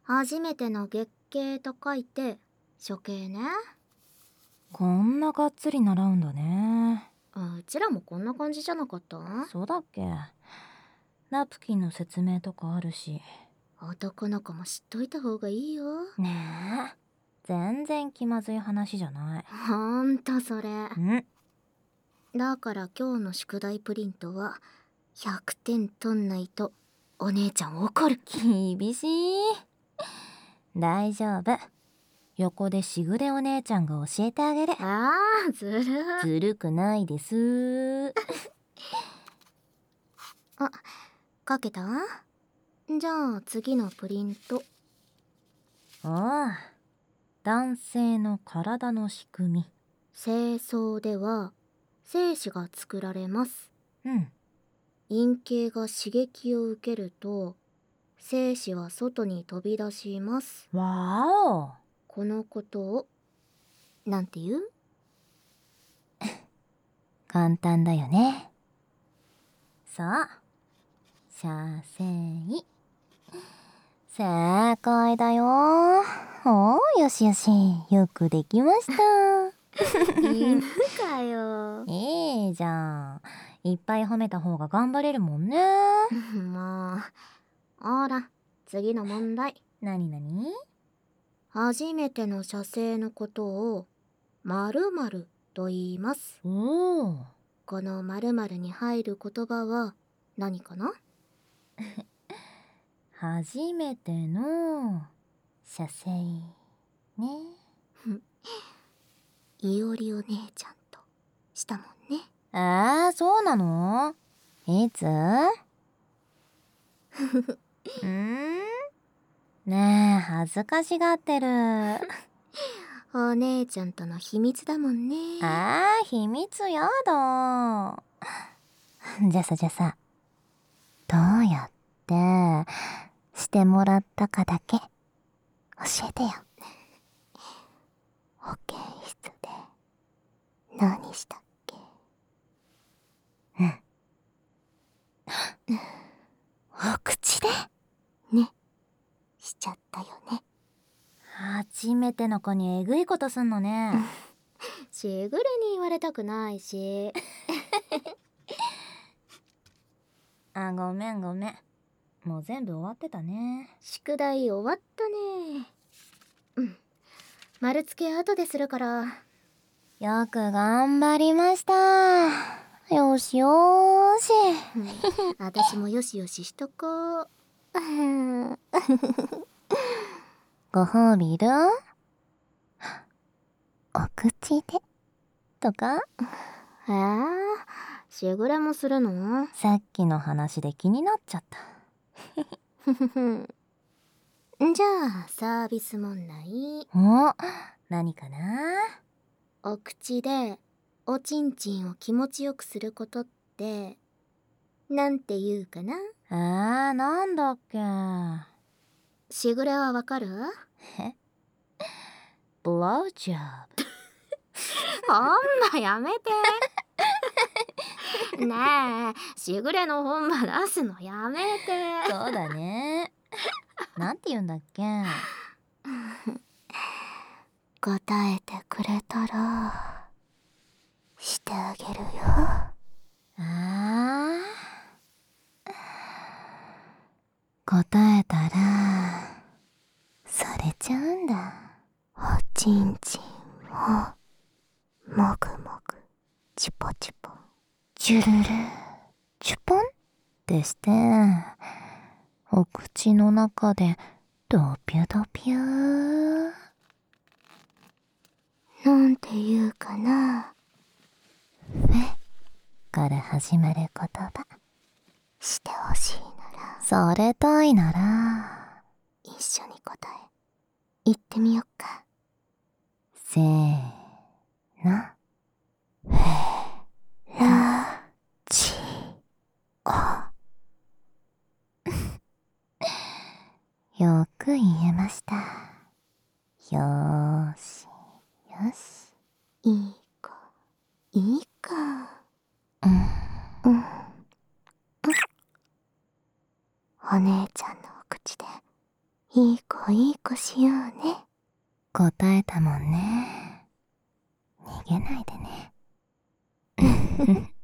初めての月経と書いて初経ね。 こんながっつり習うんだね。 うちらもこんな感じじゃなかった？ そうだっけ。ナプキンの説明とかあるし。 男の子も知っといた方がいいよ。 ねえ、全然気まずい話じゃない。 ほんとそれ。だんから今日の宿題プリントは100点取んないとお姉ちゃん怒る。 厳しい。大丈夫。横でしぐれお姉ちゃんが教えてあげる。 ああ、ずる。 ずるくないです。 あ、書けた？じゃあ次のプリント。 ああ、男性の体の仕組み。 精巣では精子が作られます。 うん。 陰茎が刺激を受けると精子は外に飛び出します。 わお。 このことをなんて言う？ 簡単だよね。そう。射精。正解だよ。おー、よしよし。よくできました。 犬かよ。 いいじゃん。いっぱい褒めた方が頑張れるもんね。 もう。ほら、次の問題。 なになに？ 初めての射精のことを〇〇と言います。 おー。 この〇〇に入る言葉は何かな？ 初めての射精ね。 いおりお姉ちゃんとしたもんね。 そうなの？いつ？ねえ、恥ずかしがってる。 お姉ちゃんとの秘密だもんね。 秘密やだ。じゃあさ、どうやってしてもらったかだけ教えてよ。 保健室で何したっけ？ お口で？ ね、しちゃったよね。 初めての子にえぐいことすんのね。 しぐれに言われたくないし。 ごめん。もう全部終わってたね。 宿題終わったね。丸付け後でするから。 よく頑張りました。よしよーし。 私もよしよししとこう。 ご褒美いる？お口でとか？ しぐれもするの？ さっきの話で気になっちゃった。 じゃあサービス問題。 何かな？ お口でおちんちんを気持ちよくすることってなんて言うかな？ なんだっけ。 しぐれはわかる？ ブロージョブ。 ほんまやめて。ねえ、しぐれの本場出すのやめて。 そうだね。なんて言うんだっけ。 答えてくれたらしてあげるよ。 答えたらされちゃうんだ。 おちんちんをもぐもぐチポチポチュルルチュポンってしてお口の中でドピュドピュ。 なんて言うかな？ から始まる言葉してほしいならされたいなら一緒に答え言ってみよっか。 せーの。 ラチオ。 よく言えました。よーしよし。 いいか。お姉ちゃんのお口でいい子いい子しようね。 答えたもんね。逃げないでね。